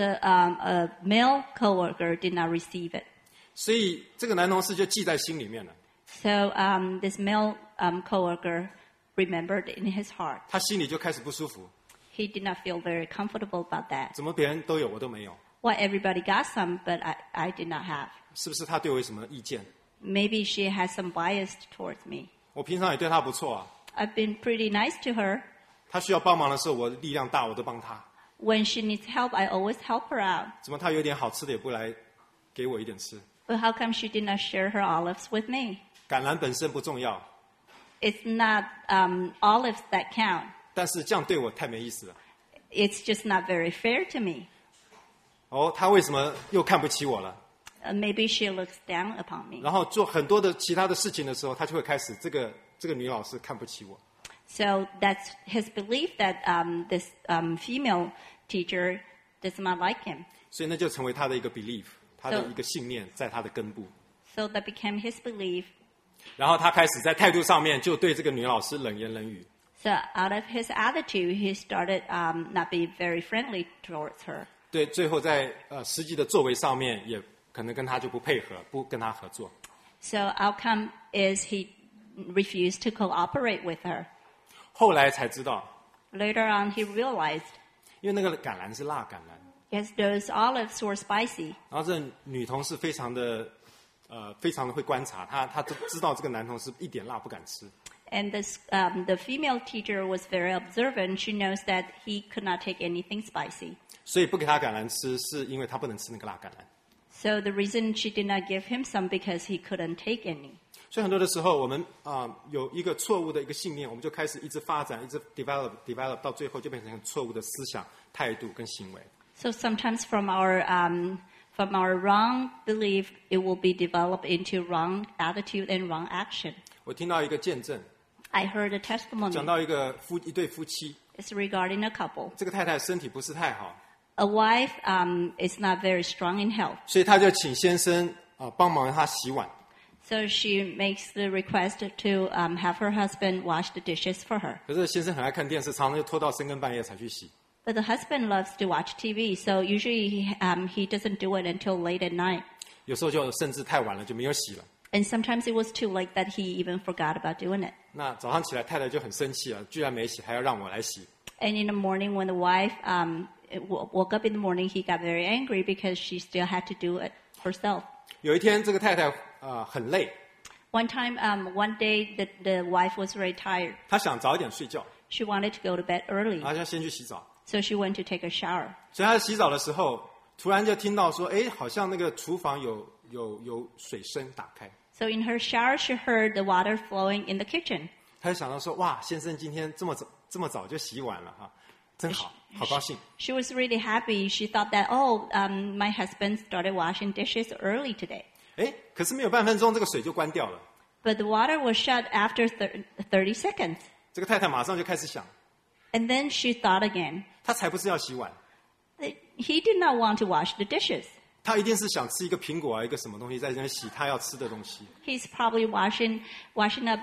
a male coworker did not receive it. 所以这个男同事就记在心里面了。 So this male coworker remembered in his heart. 他心里就开始不舒服， He did not feel very comfortable about that. 怎么别人都有我都没有？ Why everybody got some, but I did not have. 是不是他对我有什么意见？ Maybe she has some bias towards me. 我平常也对他不错啊， I've been pretty nice to her. 他需要帮忙的时候，我力量大，我都帮他。 When she needs help, I always help her out. 怎么他有点好吃的也不来给我一点吃？ But how come she did not share her olives with me? 橄榄本身不重要， It's not olives that count. 但是这样对我太没意思了。 It's just not very fair to me. 他为什么又看不起我了？ Maybe she looks down upon me. 然后做很多的其他的事情的时候，他就会开始这个女老师看不起我。 So that's his belief that this female teacher does not like him. 所以那就成为他的一个 belief， 他的一个信念，在他的根部。 So that became his belief. 然后他开始在态度上面就对这个女老师冷言冷语。 So out of his attitude, he started not being very friendly towards her. 对，最后在实际的作为上面，也可能跟他就不配合，不跟他合作。 So outcome is he refused to cooperate with her. 后来才知道， Later on, he realized, 因为那个橄榄是辣橄榄， yes, those olives were spicy. 然后这女同事非常的会观察，她都知道这个男同事一点辣不敢吃。 And the female teacher was very observant. She knows that he could not take anything spicy. 所以不给他橄榄吃，是因为他不能吃那个辣橄榄。 So the reason she did not give him some because he couldn't take any. 所以很多的时候，我们有一个错误的一个信念，我们就开始一直发展，一直 develop， 到最后就变成错误的思想、态度跟行为。 So sometimes from our wrong belief, it will be developed into wrong attitude and wrong action. 我听到一个见证， I heard a testimony. 讲到一对夫妻， It's regarding a couple. 这个太太身体不是太好， A wife is not very strong in health. 所以他就请先生帮忙他洗碗。 So she makes the request to have her husband wash the dishes for her. 可是先生很爱看电视，常常就拖到深更半夜才去洗。 But the husband loves to watch TV, so usually he doesn't do it until late at night. 有时候就甚至太晚了就没有洗了。 And sometimes it was too late that he even forgot about doing it. 那早上起来，太太就很生气了，居然没洗，还要让我来洗。 And in the morning, when the wife woke up in the morning, he got very angry because she still had to do it herself. 有一天，这个太太很累， One time, one day, the wife was very tired. 她想早一点睡觉， She wanted to go to bed early, 然后要先去洗澡。 so she went to take a shower. 所以她在洗澡的时候，突然就听到说，哎，好像那个厨房有水声打开。 So in her shower, she heard the water flowing in the kitchen. 她就想到说，哇，先生今天这么早就洗碗了哈，真好，好高兴。 She was really happy. She thought that, my husband started washing dishes early today. 哎，可是没有半分钟，这个水就关掉了。 But the water was shut after 30 seconds. 这个太太马上就开始想， And then she thought again. 她才不是要洗碗， That he did not want to wash the dishes. 她一定是想吃一个苹果啊，一个什么东西，在那边洗她要吃的东西。 He's probably washing up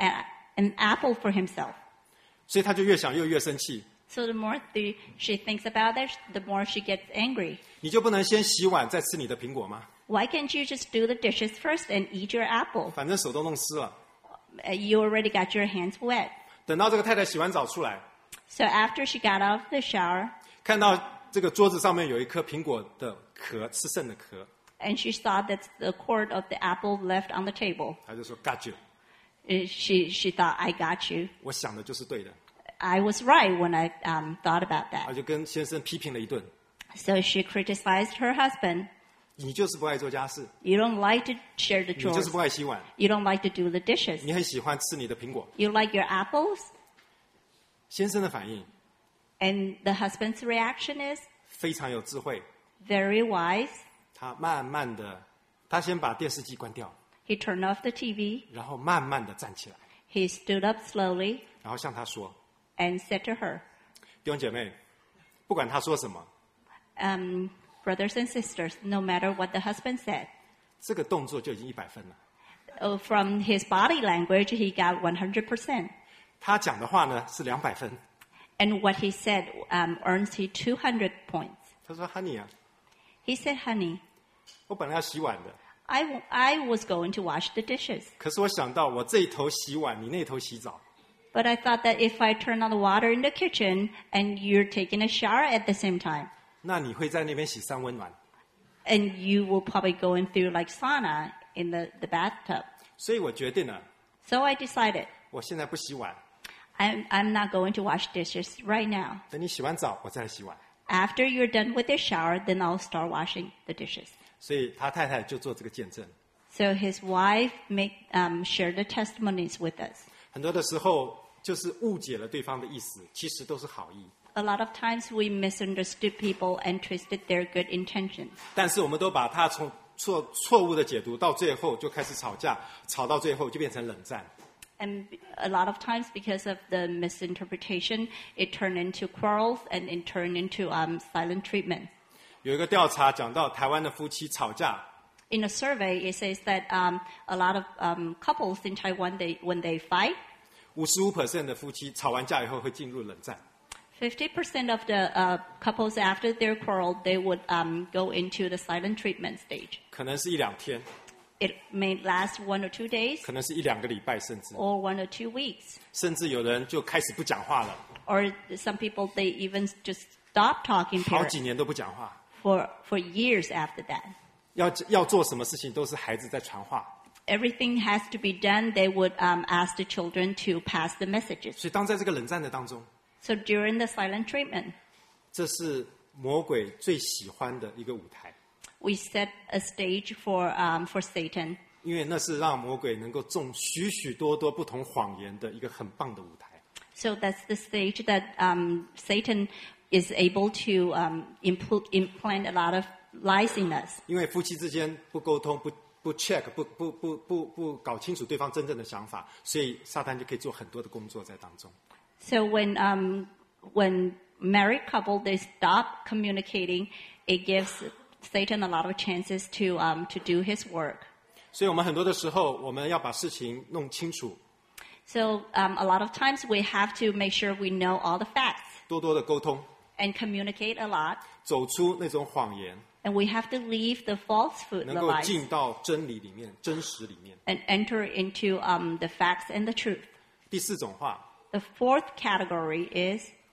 an apple for himself. 所以她就越想越生气。 So the more she thinks about it, the more she gets angry. 你就不能先洗碗再吃你的苹果吗？ Why can't you just do the dishes first and eat your apple? 反正手都弄湿了。 You already got your hands wet. 等到这个太太洗完澡出来， So after she got out of the shower, 看到这个桌子上面有一颗苹果的壳，吃剩的壳， and she saw that the core of the apple left on the table, 她就说 ：“Got you， she thought, I got you. 我想的就是对的。 I was right when I thought about ” 她 that. 就跟先生批评了一顿。 So she criticized her husband. 你就是不爱做家事， You don't like to share the 你就 chores. 是不爱洗碗， You don't like to do the dishes. 你很喜欢吃你的苹果。 You like your apples. 先生的反应 And the husband's reaction is 非常有智慧， very wise. 他慢慢的，他先把电视机关掉， He turned off the TV. 然后慢慢的站起来， He stood up slowly 然后向他说 and said to her, 弟兄姐妹，不管他说什么， brothers and sisters, no matter what the husband said, 这个动作就已经100分了。 from his body language, he got 100%. 他讲的话呢是200分。 And what he said earns he 200 points. 他说：“Honey 啊， He said, honey, 我本来要洗碗的， I was going to wash the dishes. 可是我想到我这一头洗碗，你那一头洗澡， But I thought that if I turn on the water in the kitchen and you're taking a shower at the same time, 那你会在那边洗三温暖。 and you will probably go in through like sauna in the bathtub. 所以我决定了， So I decided 我现在不洗碗， I'm not going to wash dishes right now. 等你洗完澡，我再来洗碗。 After you're done with your shower, then I'll start washing the dishes. 所以他太太就做这个见证。 So his wife shared the testimonies with us. 很多的时候就是误解了对方的意思，其实都是好意， A lot of times we misunderstood people and twisted their good intentions. 但是我们都把它从错误的解读，到最后就开始吵架，吵到最后就变成冷战。 And a lot of times because of the misinterpretation, it turned into quarrels and it turned into silent treatment. 有一个调查讲到台湾的夫妻吵架， In a survey, it says that a lot of couples in Taiwan, when they fight, 55% 的夫妻吵完架以后会进入冷战。 50% of the couples after their quarrel, they would go into the silent treatment stage. 可能是1-2天， It may last 1 or 2 days 可能是1-2个礼拜，甚至 or 1 or 2 weeks. 甚至有人就开始不讲话了， Or some people, they even just stop talking 好几年都不讲话。 for years after that. 要做什么事情都是孩子在传话， Everything has to be done. They would ask the children to pass the messages. 所以当在这个冷战的当中， So during the silent treatment, 这是魔鬼最喜欢的一个舞台， we set a stage for Satan, 因为那是让魔鬼能够种许许多多不同谎言的一个很棒的舞台。 so that's the stage that Satan is able to implant a lot of lies in us. 因为夫妻之间不沟通、不 check、不搞清楚对方真正的想法，所以撒旦就可以做很多的工作在当中。 So when married couple they stop communicating, it gives Satan a lot of chances to do his work. 所以我们很多的时候，我们要把事情弄清楚， So a lot of times we have to make sure we know all the facts 多多的沟通， and communicate a lot. 走出那种谎言， And we have to leave the falsehood, 能 the 够 lies, 进到真理里面、真实里面。 and enter into the facts and the truth. 第4种话， The fourth category is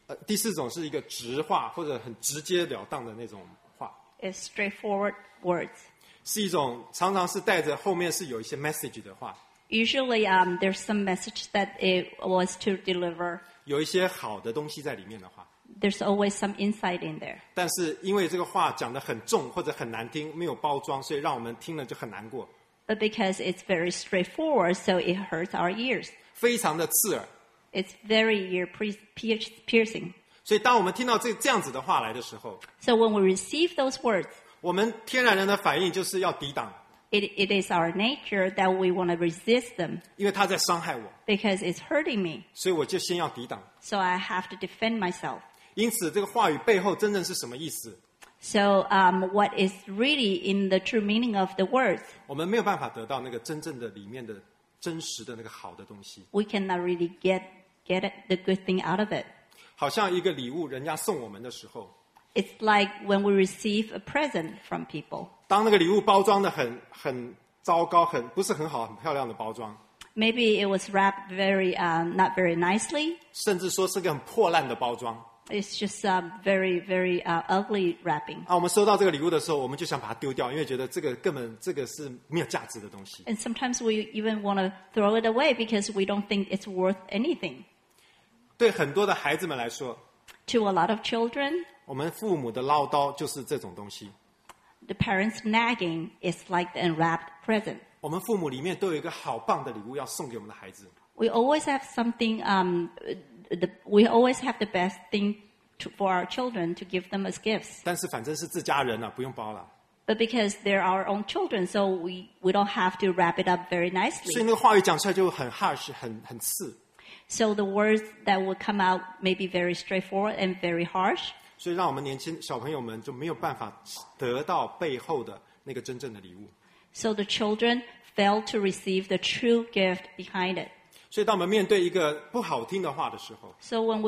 第四种是一个直话或者很直截了当的那种话， It's straightforward words. 是一种常常是带着后面是有一些 message 的话， Usually, there's some message that it was to deliver. 有一些好的东西在里面的话。 There's always some insight in there. 但是因为这个话讲得很重或者很难听，没有包装，所以让我们听了就很难过， But because it's very straightforward, so it hurts our ears. 非常的刺耳。 It's very ear-piercing. 所以当我们听到这样子的话来的时候， So when we receive those words, 我们天然人的反应就是要抵挡， it is our nature that we want to resist them 因为他在伤害我， because it's hurting me. 所以我就先要抵挡。 So I have to defend myself. 因此，这个话语背后真正是什么意思， So what is really in the true meaning of the words? 我们没有办法得到那个真正的里面的真实的那个好的东西。 We cannot really get the good thing out of it. 好像一个礼物，人家送我们的时候， It's like when we receive a present from people. 当那个礼物包装的很糟糕，不是很好、很漂亮的包装， Maybe it was wrapped not very nicely. 甚至说是个很破烂的包装。 It's just very, very ugly wrapping. 我们收到这个礼物的时候，我们就想把它丢掉，因为觉得这个是没有价值的东西。 And sometimes we even want to throw it away because we don't think it's worth anything. 对很多的孩子们来说， To a lot of children, 我们父母的唠叨就是这种东西。 the parents' nagging is like the unwrapped present. 我们父母里面都有一个好棒的礼物要送给我们的孩子， We always have something. We always have the best thing for our children to give them as gifts. 但是反正是自家人不用包了。 But because they're our own children, so we don't have to wrap it up very 所以 nicely. 那个话语讲出来就很 harsh， 很刺。 So the words that will come out may be very straightforward and very harsh. 所以让我们年轻小朋友们就没有办法得到背后的那个真正的礼物。 So the children fail to receive the true gift behind it. 所以当我们面对一个不好听的话的时候， So when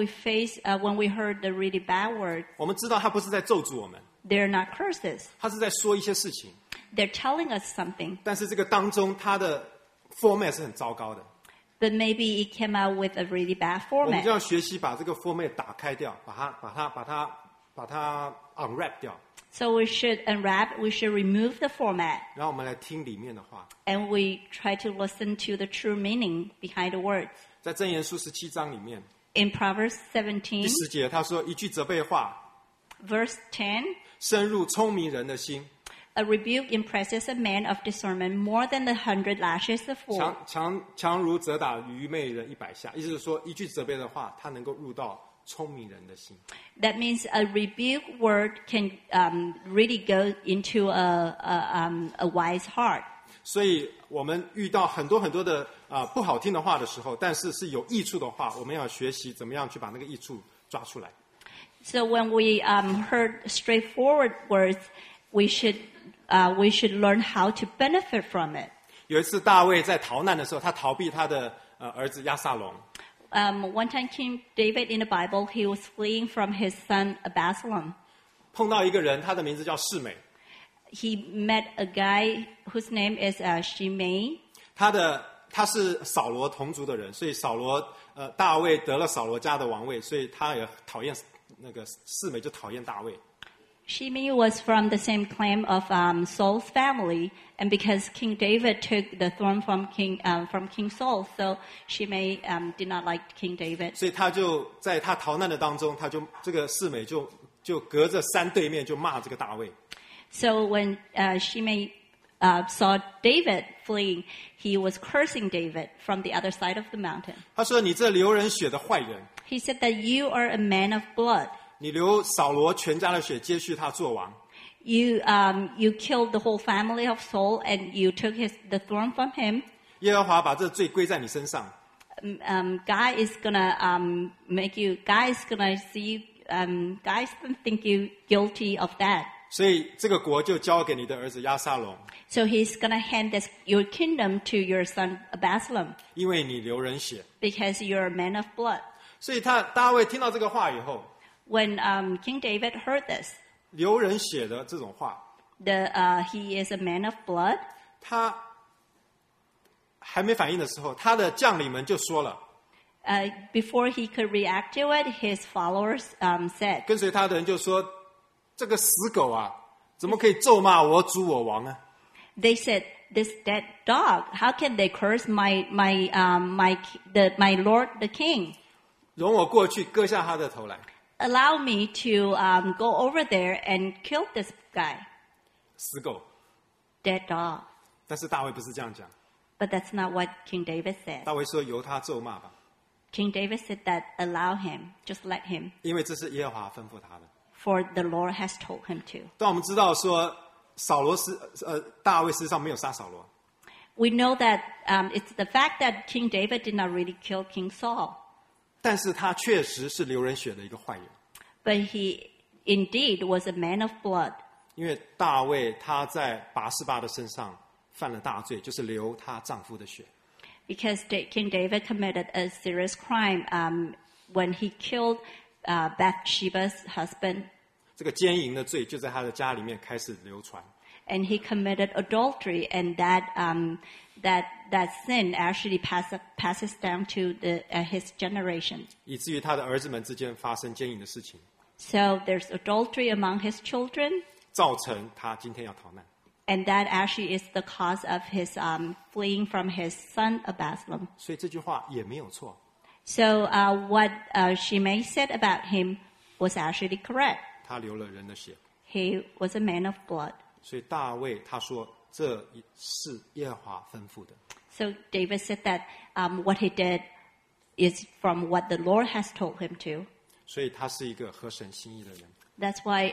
we heard the really bad words, 我们知道他不是在咒诅我们， they're not curses. 他是在说一些事情， They're telling us something, 但是这个当中他的 format 是很糟糕的。 but maybe it came out with a really bad 我们就 format. 要学习把这个 format 打开掉，把它 unwrap 掉， So we should unwrap, we should remove the format, 然后我们来听里面的话。 and we try to listen to the true meaning behind the words. 在箴言书17章里面， In Proverbs 第 17, 10节他说：“一句责备话， verse 10, 深入聪明人的心， a rebuke impresses a man of discernment more than 100 lashes of wool. 强如责打愚昧人100下。”意思是说，一句责备的话，它能够入到聪明人的心。 That means a rebuke word can really go into a wise heart. 所以我们遇到很多的不好听的话的时候，但是是有益处的话，我们要学习怎么样去把那个益处抓出来。 So when we heard straightforward words, we should learn how to benefit from it. 有一次大卫在逃难的时候，他逃避他的儿子押撒龙。 One time King David in the Bible, he was fleeing from his son Absalom. 碰到一个人，他的名字叫示每， He met a guy whose name is Shimei. 他是扫罗同族的人，所以大卫得了扫罗家的王位，所以他也讨厌那个示每，就讨厌大卫。 Shimei was from the same clan of Saul's family, and because King David took the throne from King Saul, so Shimei did not like King David. 所以他就在他逃难的当中，这个示每就隔着山对面就骂这个大卫。 So when Shimei saw David fleeing, he was cursing David from the other side of the mountain. 他说：“你这流人血的坏人， He said that you are a man of blood. 你流扫罗全家的血，接续他做王。 You killed the whole family of Saul, and you took the throne from him. 耶和华把这罪归在你身上。 God is gonna God is gonna see God is gonna think you guilty of that. 所以这个国就交给你的儿子押撒龙， So he's gonna hand your kingdom to your son Absalom 因为你流人血。 because you're a man of blood. 所以大卫听到这个话以后， When King David heard this, 流人血的这种话， he is a man of blood. 他还没反应的时候，他的将领们就说了， Before he could react to it, his followers said, 跟随他的人就说：“这个死狗啊，怎么可以咒骂我主我王呢？” they said, "This dead dog, how can they curse my Lord the King? 容我过去割下他的头来。 Allow me to go over there and kill this guy." 死狗。 Dead dog. 但是大卫不是这样讲， But that's not what King David said. 大卫说：“由他咒骂吧， King David said that allow him, just let him, 因为这是耶和华吩咐他的。” for the Lord has told him to. 但我们知道说，大卫事实上没有杀扫罗， We know that it's the fact that King David did not really kill King Saul, 但是他确实是流人血的一个坏人。 but he indeed was a man of blood. 因为大卫他在拔示巴的身上犯了大罪，就是流她丈夫的血。 Because King David committed a serious crime when he killed Bathsheba's husband, 这个奸淫的罪就在他的家里面开始流传。 and he committed adultery, and that sin actually passes down to his generation. 以至于他的儿子们之间发生奸淫的事情， So there's adultery among his children, 造成他今天要逃难。 and that actually is the cause of his fleeing from his son Absalom. 所以这句话也没有错。 So what Shimei said about him was actually correct. 他流了人的血， He was a man of blood. 所以大卫他说这是耶和华吩咐的。 So David said that what he did is from what the Lord has told him to. 所以他是一个合神心意的人。 That's why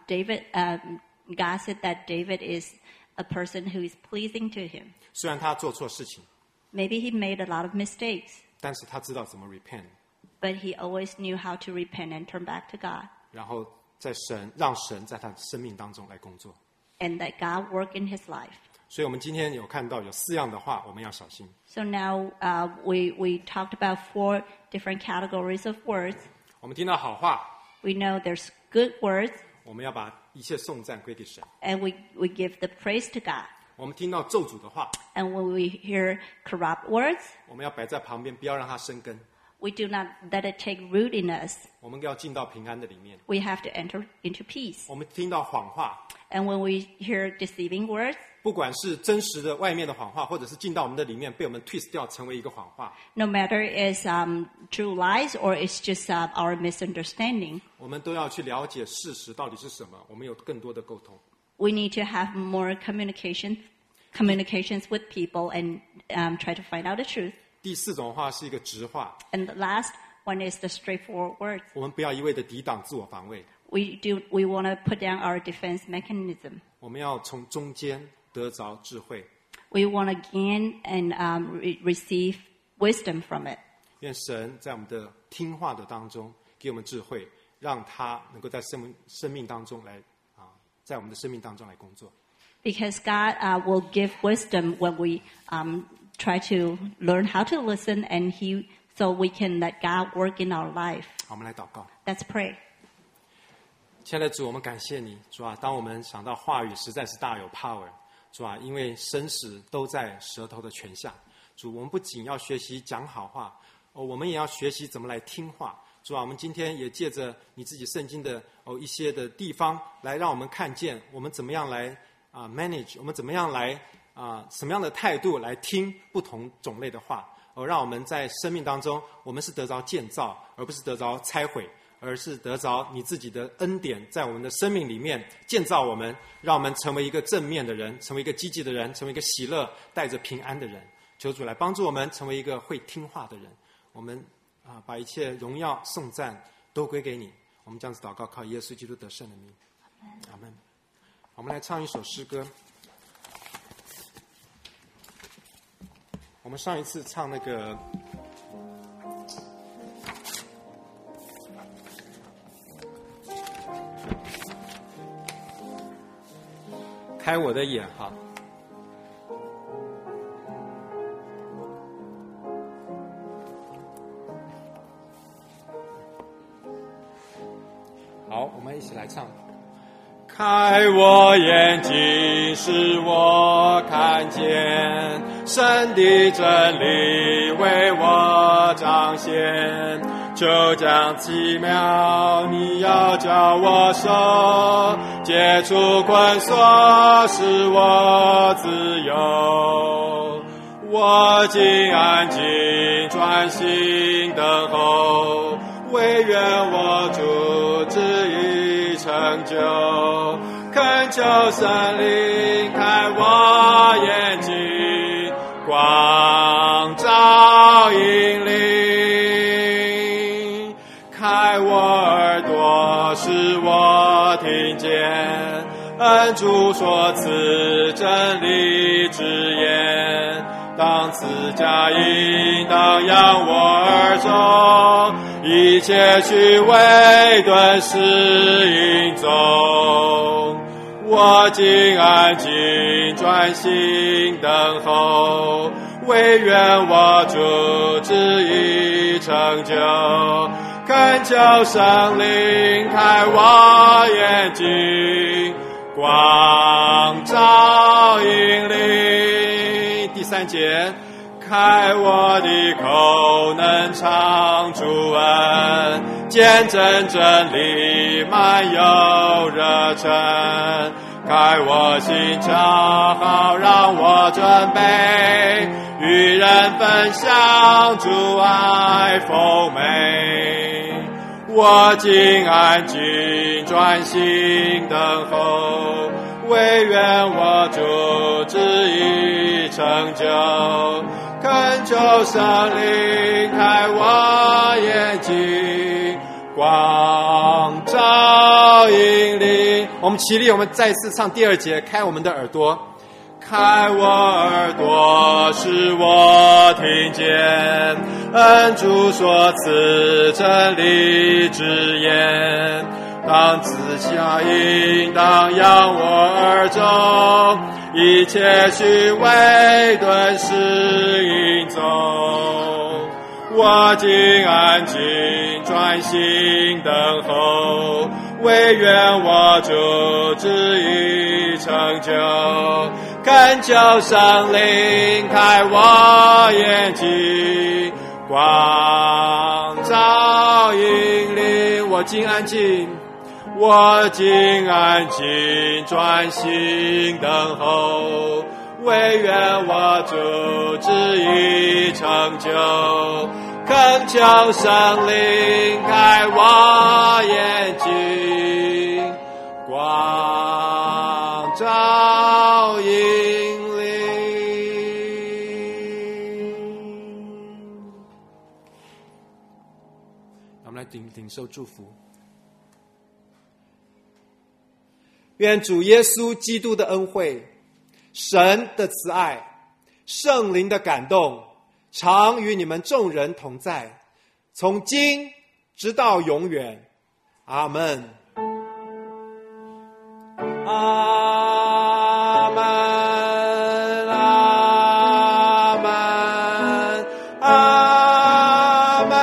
God said that David is a person who is pleasing to him. 虽然他做错事情， Maybe he made a lot of mistakes, 但是他知道怎么 repent， but he always knew how to repent and turn back to God, 然后让神在他的生命当中来工作。 and that God work in his life. 所以我们今天有看到有4样的话，我们要小心。 So now we talked about 4 different categories of words. 我们听到好话， We know there's good words, 我们要把一切颂赞归给神； and we give the praise to God. 我们听到咒诅的话， And when we hear corrupt words, 我们要摆在旁边，不要让它生根。 we do not let it take root in us. 我们要进到平安的里面。 We have to enter into peace. 我们听到谎话， And when we hear deceiving words, 不管是真实的外面的谎话，或者是进到我们的里面被我们 twist 掉成为一个谎话， no matter it's true lies or it's just our misunderstanding, 我们都要去了解事实到底是什么。我们有更多的沟通。 we need to have more communications with people and try to find out the truth. 第4种话是一个直话， And the last one is the straightforward words. 我们不要一味的抵挡自我防卫， We want to put down our defense mechanism. 我们要从中间得着智慧。 We want to gain and receive wisdom from it. 愿神在我们的听话的当中给我们智慧，让他能够在生命当中来在我们的生命当中来工作。 Because God will give wisdom when we try to learn how to listen, and so we can let God work in our life. 好，我们来祷告。 Let's pray. 亲爱的主，我们感谢你，主啊，当我们想到话语实在是大有 power， 主啊，因为生死都在舌头的权下。主，我们不仅要学习讲好话，我们也要学习怎么来听话。主啊，我们今天也借着你自己圣经的一些的地方，来让我们看见我们怎么样来manage， 我们怎么样来什么样的态度来听不同种类的话，让我们在生命当中，我们是得着建造，而不是得着拆毁，而是得着你自己的恩典，在我们的生命里面建造我们，让我们成为一个正面的人，成为一个积极的人，成为一个喜乐、带着平安的人。求主来帮助我们，成为一个会听话的人。我们把一切荣耀、颂赞都归给你。我们这样子祷告，靠耶稣基督得胜的名，阿们。我们来唱一首诗歌。我们上一次唱那个开我的眼哈。好，我们一起来唱。开我眼睛，使我看见神的真理为我彰显，就将奇妙你要叫我守，解除捆锁，使我自由。我竟安静专心等候，惟愿我主旨意成就。恳求神灵开我眼睛，光照引领，开我耳朵，使我听见恩主所赐真理之言。当此佳音当扬我耳中，一切虚伪顿时隐踪。我竟安静专心等候，惟愿我主旨意成就。恳求圣灵开我眼睛，光照引领。第3节，开我的口，能唱主恩，见证真理，满有热忱。开我心窍，好让我准备与人分享主爱丰美。我竟安静专心等候，惟愿我主旨意成就。恳求圣灵开我眼睛，光照引领。我们起立，我们再次唱第2节，开我们的耳朵。开我耳朵，使我听见恩主所赐真理之言。当此佳音当扬我耳中，一切虚伪顿时隐踪。我竟安静专心等候，惟愿我主旨意成就。恳求圣灵开我眼睛，光照引领。我竟安静，我竟安静专心等候，惟愿我主旨意成就。恳求圣灵开我眼睛，光照引领。我们来领受祝福。愿主耶稣基督的恩惠、神的慈爱、圣灵的感动，常与你们众人同在，从今直到永远。阿们。阿们，阿们，阿们，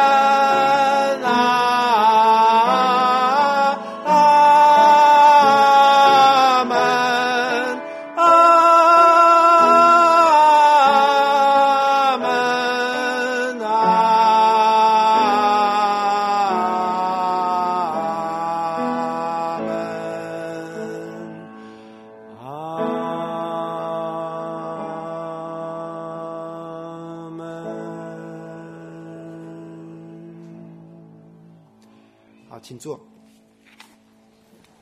阿门，阿门，阿门。好，请坐。